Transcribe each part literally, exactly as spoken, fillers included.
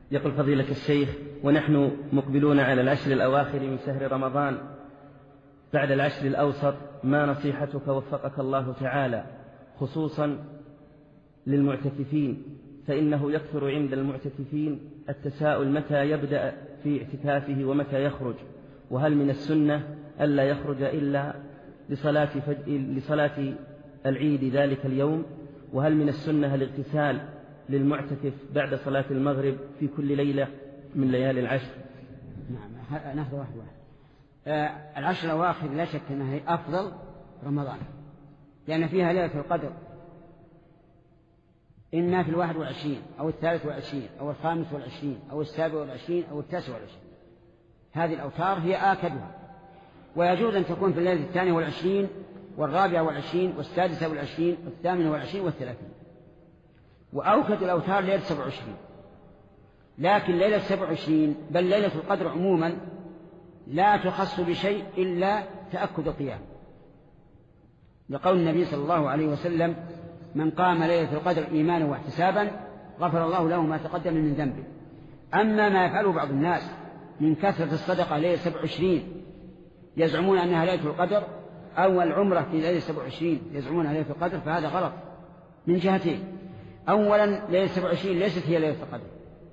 يقول فضيلة الشيخ: ونحن مقبلون على العشر الأواخر من شهر رمضان بعد العشر الأوسط، ما نصيحتك وفقك الله تعالى خصوصا للمعتكفين، فإنه يكثر عند المعتكفين التساؤل متى يبدأ في اعتكافه ومتى يخرج، وهل من السنة ألا يخرج إلا لصلاة, فج... لصلاة العيد ذلك اليوم، وهل من السنة الاغتسال للمعتكف بعد صلاة المغرب في كل ليلة من ليالي العشر؟ نعم، ناخذ واحد واحد. آه العشر الأواخر لا شك أنها أفضل رمضان، لأن فيها ليلة القدر، إما في الواحد والعشرين أو الثالث والعشرين أو الخامس والعشرين أو السابع والعشرين أو التاسع والعشرين. هذه الأوتار هي آكدها، ويجوز أن تكون في الليلة الثانية والعشرين والرابعة والعشرين والسادسة والعشرين والثامنة والعشرين والثلاثين. وأوكد الأوتار ليلة سبع وعشرين، لكن ليلة سبع وعشرين بل ليلة القدر عموما لا تخص بشيء إلا تأكد القيام، لقول النبي صلى الله عليه وسلم: من قام ليلة القدر إيمانا واحتسابا غفر الله له ما تقدم من ذنبه. أما ما يفعله بعض الناس من كثرة الصدقة ليلة سبع وعشرين يزعمون أنها ليلة القدر، أو العمرة في ليلة سبع وعشرين يزعمون أنها ليلة القدر، فهذا غلط من جهتين. أولا، ليلة سبع وعشرين ليست هي ليلة القدر،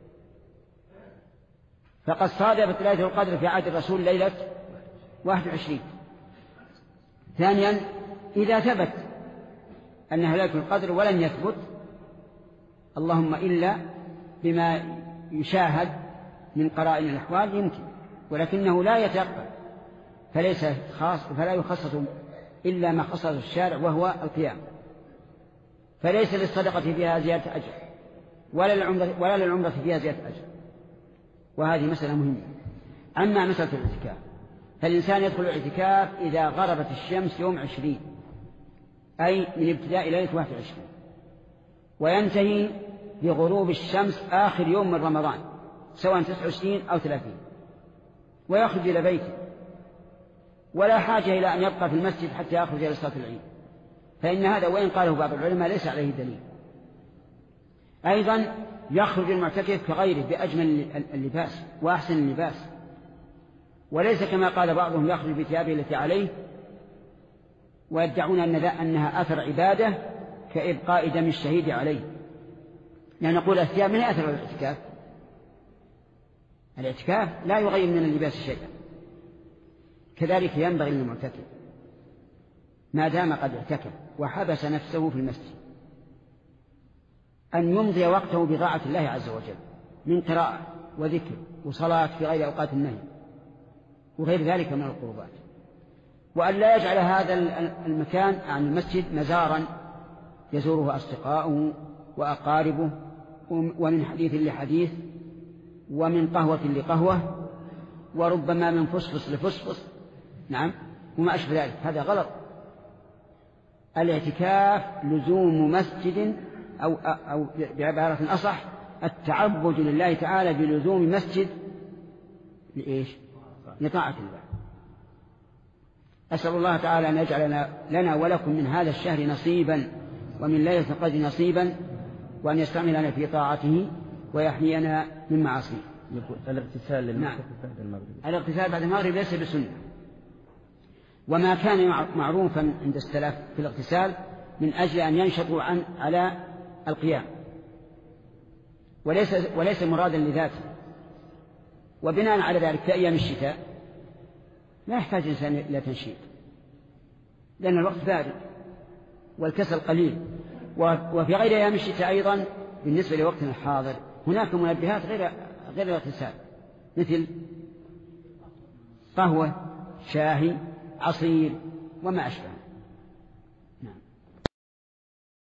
فقد صادفت ليلة القدر في عهد الرسول ليلة واحد وعشرين. ثانيا، إذا ثبت أنها ليلة القدر ولن يثبت، اللهم إلا بما يشاهد من قرائن الأحوال يمكن، ولكنه لا يتيقن، فليس خاص فلا يخصص إلا ما خصص الشارع وهو القيام، فليس للصدقة فيها زيادة أجر ولا للعمرة, ولا للعمرة فيها زيادة أجر، وهذه مسألة مهمة. أما مسألة الاعتكاف، فالإنسان يدخل الاعتكاف إذا غربت الشمس يوم عشرين، أي من ابتداء ليلة واحد وعشرين، وينتهي بغروب الشمس آخر يوم من رمضان سواء تسعة وعشرين أو ثلاثين، ويخرج إلى بيته، ولا حاجة إلى أن يبقى في المسجد حتى يخرج إلى صلاة العيد، فإن هذا وإن قاله بعض العلماء ليس عليه دليل. أيضا يخرج المعتكف كغيره بأجمل اللباس وأحسن اللباس، وليس كما قال بعضهم يخرج بثيابه التي عليه ويدعون أن أنها أثر عبادة كإبقاء دم الشهيد عليه، يعني نقول الثياب من أثر الاعتكاف. الاعتكاف لا يغير من اللباس شيئا. كذلك ينبغي للمعتكف ما دام قد اعتكف وحبس نفسه في المسجد أن يمضي وقته بطاعة الله عز وجل من قراءة وذكر وصلاة في غير أوقات النهي وغير ذلك من القربات، وأن لا يجعل هذا المكان عن المسجد مزارا يزوره أصدقاؤه وأقاربه، ومن حديث لحديث، ومن قهوة لقهوة، وربما من فصفص لفصفص، نعم، وما أشبه ذلك. هذا غلط. الاعتكاف لزوم مسجد، أو, أو بعبارة أصح التعبد لله تعالى بلزوم مسجد لإيش؟ لطاعة الله. أسأل الله تعالى أن يجعل لنا ولكم من هذا الشهر نصيبا ومن ليلة القدر نصيبا، وأن يستعملنا في طاعته ويحمينا من معاصيه. الاغتسال للمعتكف بعد المغرب، الاغتسال بعد المغرب ليس بسنة، وما كان معروفا عند السلف في الاغتسال من أجل أن ينشطوا عن على القيام، وليس وليس مرادا لذاته. وبناء على ذلك في أيام الشتاء لا يحتاج الإنسان إلى تنشيط، لأن الوقت بارد والكسل قليل. وفي غير أيام الشتاء أيضا بالنسبة لوقتنا الحاضر هناك منبهات غير غير الاغتسال، مثل قهوة، شاهي، عصير، وما أشبه.